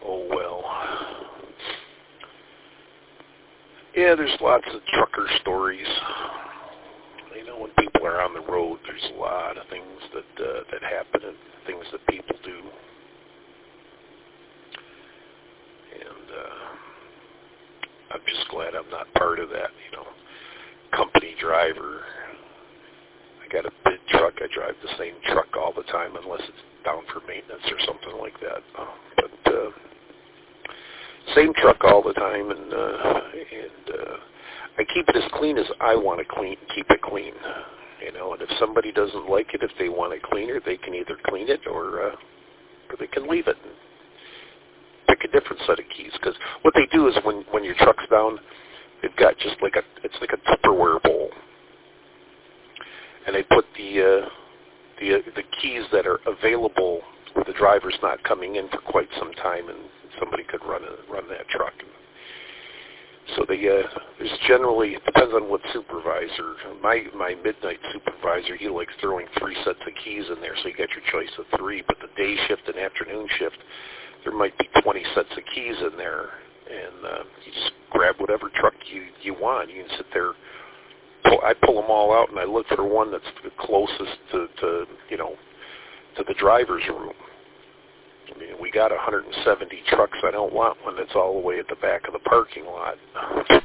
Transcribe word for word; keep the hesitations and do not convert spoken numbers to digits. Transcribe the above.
Oh, well. Yeah, there's lots of trucker stories. You know, when people are on the road, there's a lot of things that uh, that happen and things that people do. And uh, I'm just glad I'm not part of that, you know. Company driver. I got a big truck. I drive the same truck all the time unless it's down for maintenance or something like that. Uh, but uh, same truck all the time, and uh, and uh, I keep it as clean as I want to clean, keep it clean. You know, and if somebody doesn't like it, if they want it cleaner, they can either clean it or uh, or they can leave it and pick a different set of keys. Because what they do is when when your truck's down, they've got just like a it's like a Tupperware bowl, and they put the uh, the uh, the keys that are available where the driver's not coming in for quite some time, and somebody could run a, run that truck. So they, uh, there's generally, it depends on what supervisor. My my midnight supervisor, he likes throwing three sets of keys in there, so you get your choice of three. But the day shift and afternoon shift, there might be twenty sets of keys in there, and uh, you just grab whatever truck you, you want. You can sit there. Pull, I pull them all out, and I look for one that's the closest to, to you know, to the driver's room. I mean, we got one hundred seventy trucks. I don't want one that's all the way at the back of the parking lot.